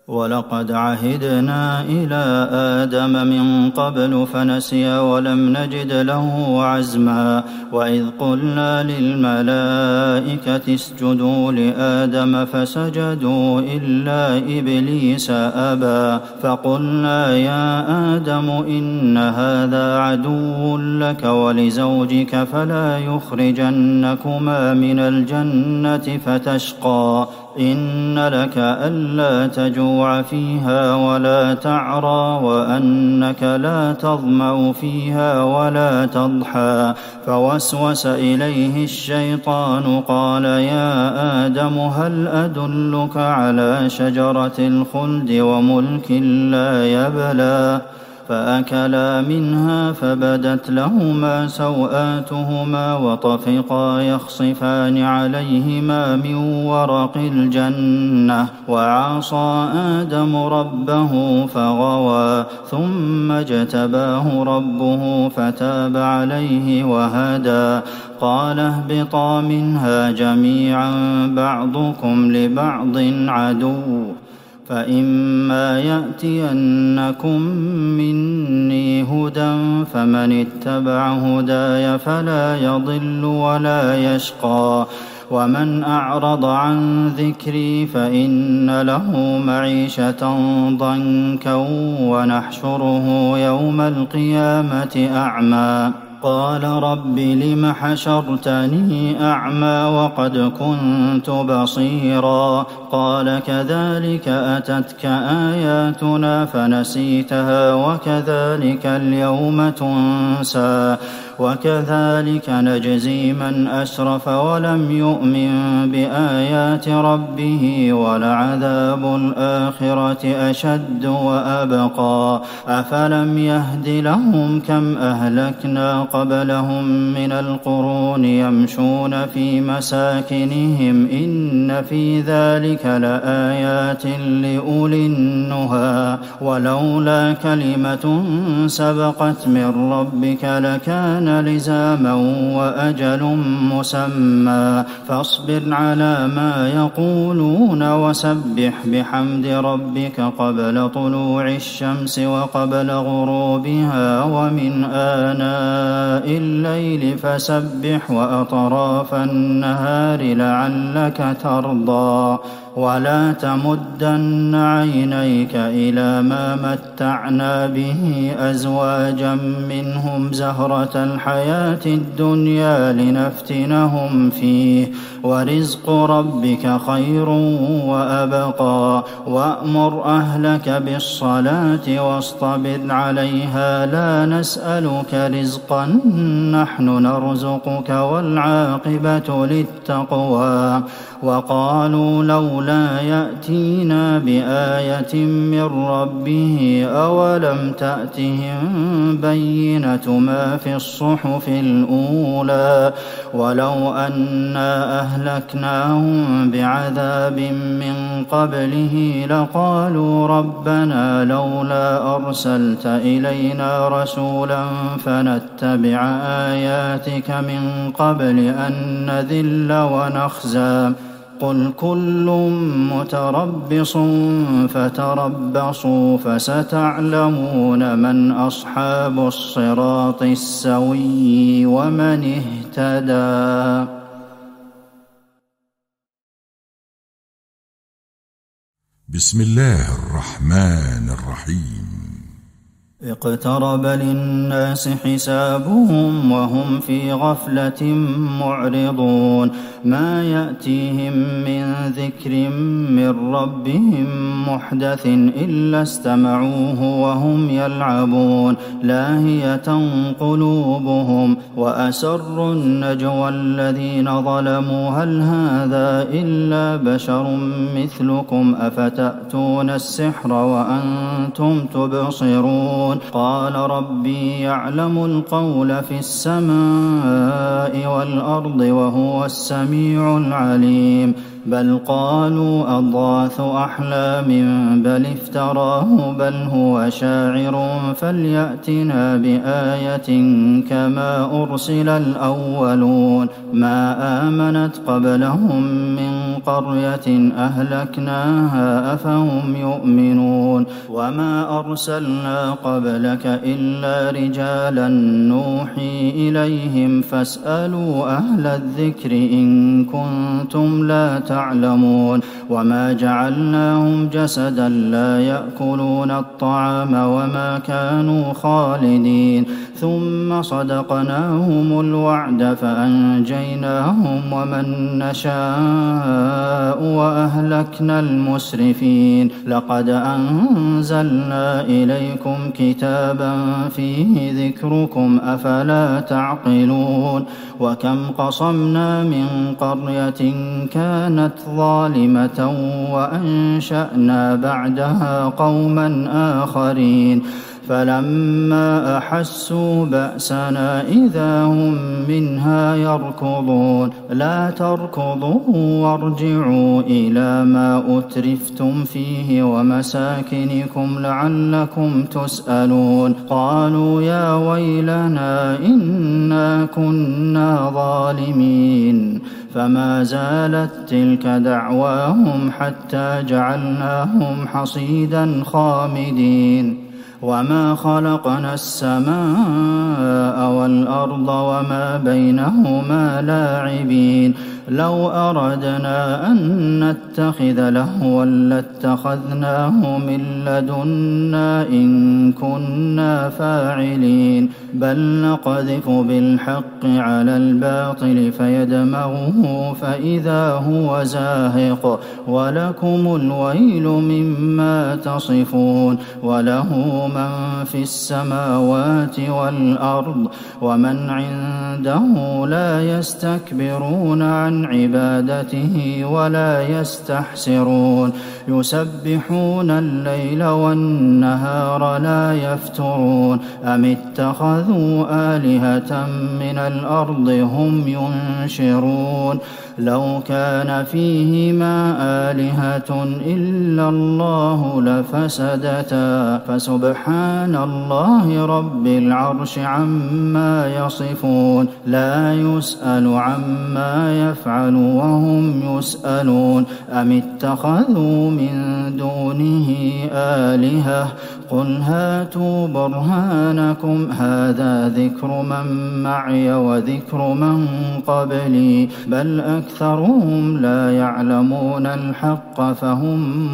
ولقد عهدنا إلى آدم من قبل فنسي ولم نجد له عزما وإذ قلنا للملائكة اسجدوا لآدم فسجدوا إلا إبليس أبى فقلنا يا آدم إن هذا عدو لك ولزوجك فلا يخرجنكما من الجنة فتشقى إن لك ألا تجوع فيها ولا تعرى وأنك لا تظمأ فيها ولا تضحى فوسوس إليه الشيطان قال يا آدم هل أدلك على شجرة الخلد وملك لا يبلى فأكلا منها فبدت لهما سوآتهما وطفقا يخصفان عليهما من ورق الجنة وعصى آدم ربه فغوى ثم اجتباه ربه فتاب عليه وهدى قال اهبطا منها جميعا بعضكم لبعض عدو فإما يأتينكم مني هدى فمن اتبع هداي فلا يضل ولا يشقى ومن أعرض عن ذكري فإن له معيشة ضنكا ونحشره يوم القيامة أعمى قال رب لم حشرتني أعمى وقد كنت بصيرا قال كذلك أتتك آياتنا فنسيتها وكذلك اليوم تنسى وكذلك نجزي من أسرف ولم يؤمن بآيات ربه ولعذاب الآخرة أشد وأبقى أفلم يهد لهم كم أهلكنا قبلهم من القرون يمشون في مساكنهم إن في ذلك لآيات لأولي النهى ولولا كلمة سبقت من ربك لكان لزاما وأجل مسمى فاصبر على ما يقولون وسبح بحمد ربك قبل طلوع الشمس وقبل غروبها ومن آناء الليل فسبح وأطراف النهار لعلك ترضى ولا تمدن عينيك إلى ما متعنا به أزواجا منهم زهرة الحياة الدنيا لنفتنهم فيه ورزق ربك خير وأبقى وأمر أهلك بالصلاة واصطبر عليها لا نسألك رزقا نحن نرزقك والعاقبة للتقوى وقالوا لولا يأتينا بآية من ربه أولم تأتهم بينة ما في الصحف الأولى ولو أنا أهلكناهم بعذاب من قبله لقالوا ربنا لولا أرسلت إلينا رسولا فنتبع آياتك من قبل أن نذل ونخزى قل كل متربص فتربصوا فستعلمون من أصحاب الصراط السوي ومن اهتدى. بسم الله الرحمن الرحيم. اقترب للناس حسابهم وهم في غفلة معرضون ما يأتيهم من ذكر من ربهم محدث إلا استمعوه وهم يلعبون لاهية قلوبهم وأسروا النجوى الذين ظلموا هل هذا إلا بشر مثلكم أفتأتون السحر وأنتم تبصرون قال ربي يعلم القول في السماء والأرض وهو السميع العليم بل قالوا أضغاث أحلام بل افتراه بل هو شاعر فليأتنا بآية كما أرسل الأولون ما آمنت قبلهم من قرية أهلكناها أفهم يؤمنون وما أرسلنا قبلك إلا رجالا نوحي إليهم فاسألوا أهل الذكر إن كنتم لا تعلمون وما جعلناهم جسدا لا يأكلون الطعام وما كانوا خالدين ثم صدقناهم الوعد فأنجيناهم ومن نشاء وأهلكنا المسرفين لقد أنزلنا إليكم كتابا فيه ذكركم أفلا تعقلون وكم قصمنا من قرية كانت ظالمة وأنشأنا بعدها قوما آخرين فلما أحسوا بأسنا إذا هم منها يركضون لا تركضوا وارجعوا إلى ما أترفتم فيه ومساكنكم لعلكم تسألون قالوا يا ويلنا إنا كنا ظالمين فما زالت تلك دعواهم حتى جعلناهم حصيدا خامدين وما خلقنا السماء والأرض وما بينهما لاعبين لو أردنا أن نتخذ لهوا لاتخذناه من لدنا إن كنا فاعلين بل نقذف بالحق على الباطل فيدمغه فإذا هو زاهق ولكم الويل مما تصفون وله من في السماوات والأرض ومن عنده لا يستكبرون عن عبادته ولا يستحسرون يسبحون الليل والنهار لا يفترون أم اتخذوا آلهة من الأرض هم ينشرون لو كان فيهما آلهة إلا الله لفسدتا فسبحان الله رب العرش عما يصفون لا يسأل عما يفعل وهم يسألون أم اتخذوا من دونه آلهة قل هاتوا برهانكم هذا ذكر من معي وذكر من قبلي بل أكثرهم لا يعلمون الحق فهم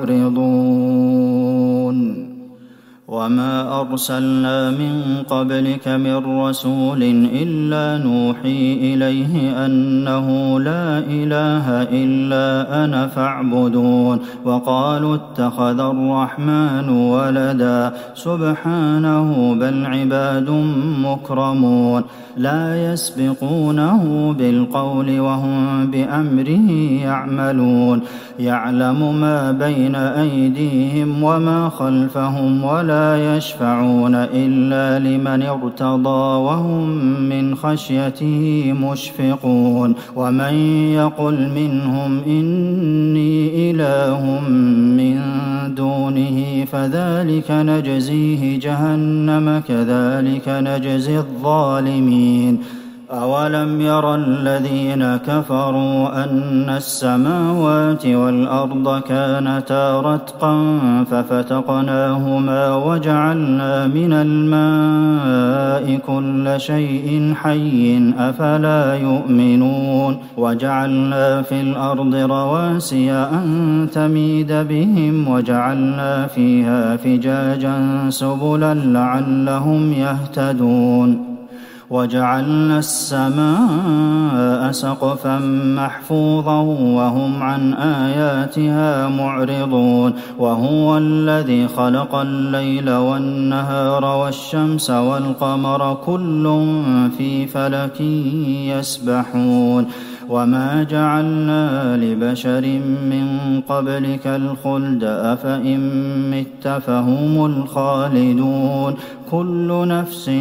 معرضون وما أرسلنا من قبلك من رسول إلا نوحي إليه أنه لا إله إلا أنا فاعبدون وقالوا اتخذ الرحمن ولدا سبحانه بل عباد مكرمون لا يسبقونه بالقول وهم بأمره يعملون يعلم ما بين أيديهم وما خلفهم ولا يشفعون إلا لمن ارتضى وهم من خشيته مشفقون ومن يقل منهم إني إله من دونه فذلك نجزيه جهنم كذلك نجزي الظالمين أولم ير الذين كفروا أن السماوات والأرض كانتا رتقا ففتقناهما وجعلنا من الماء كل شيء حي أفلا يؤمنون وجعلنا في الأرض رواسي أن تميد بهم وجعلنا فيها فجاجا سبلا لعلهم يهتدون وجعلنا السماء سقفا محفوظا وهم عن آياتها معرضون وهو الذي خلق الليل والنهار والشمس والقمر كل في فلك يسبحون وما جعلنا لبشر من قبلك الخلد أفإن مت فهم الخالدون كل نفس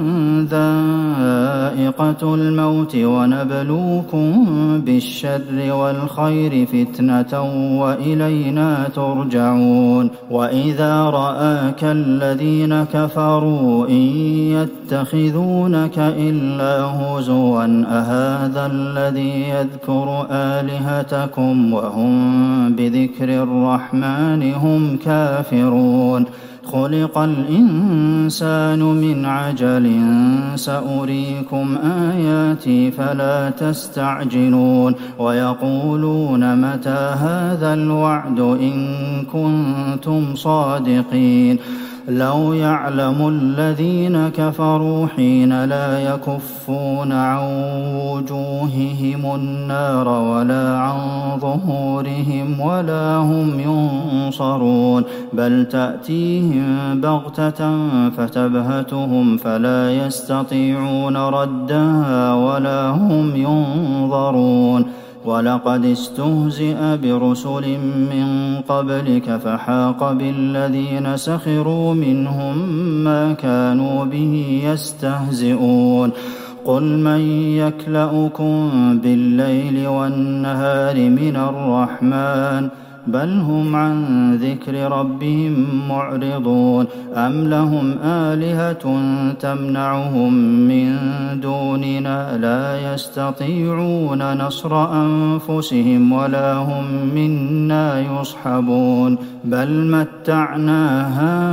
ذائقة الموت ونبلوكم بالشر والخير فتنة وإلينا ترجعون وإذا رآك الذين كفروا إن يتخذونك إلا هزوا أهذا الذي يذكر آلهتكم وهم بذكر الرحمن هم كافرون خلق الإنسان من عجل سأريكم آياتي فلا تستعجلون ويقولون متى هذا الوعد إن كنتم صادقين لو يعلم الذين كفروا حين لا يكفون عن وجوههم النار ولا عن ظهورهم ولا هم ينصرون بل تأتيهم بغتة فتبهتهم فلا يستطيعون ردها ولا هم ينظرون ولقد استهزئ برسل من قبلك فحاق بالذين سخروا منهم ما كانوا به يستهزئون قل من يكلؤكم بالليل والنهار من الرحمن بل هم عن ذكر ربهم معرضون أم لهم آلهة تمنعهم من دوننا لا يستطيعون نصر أنفسهم ولا هم منا يصحبون بل متعنا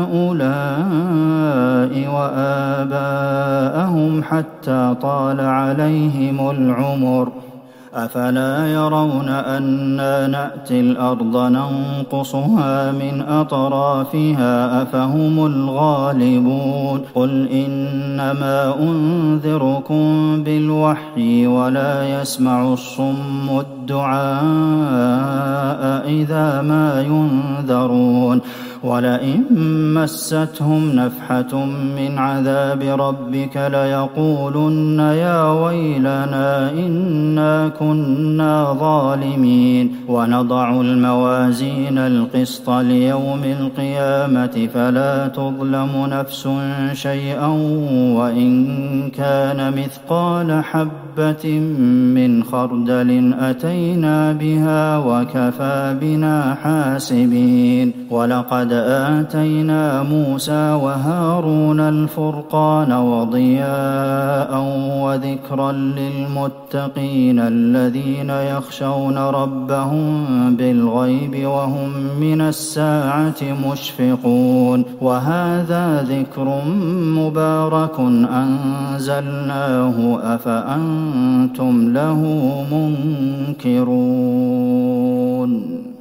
هؤلاء وآباءهم حتى طال عليهم العمر أفلا يرون أنا نأتي الأرض ننقصها من أطرافها أفهم الغالبون قل إنما أنذركم بالوحي ولا يسمع الصم الدعاء إذا ما ينذرون ولئن مستهم نفحة من عذاب ربك ليقولن يا ويلنا إنا كنا ظالمين ونضع الموازين القسط ليوم القيامة فلا تظلم نفس شيئا وإن كان مثقال حبة من خردل أتينا بها وكفى بنا حاسبين ولقد آتينا موسى وهارون الفرقان وضياء وذكرا للمتقين الذين يخشون ربهم بالغيب وهم من الساعة مشفقون وهذا ذكر مبارك أنزلناه أفأنتم له منكرون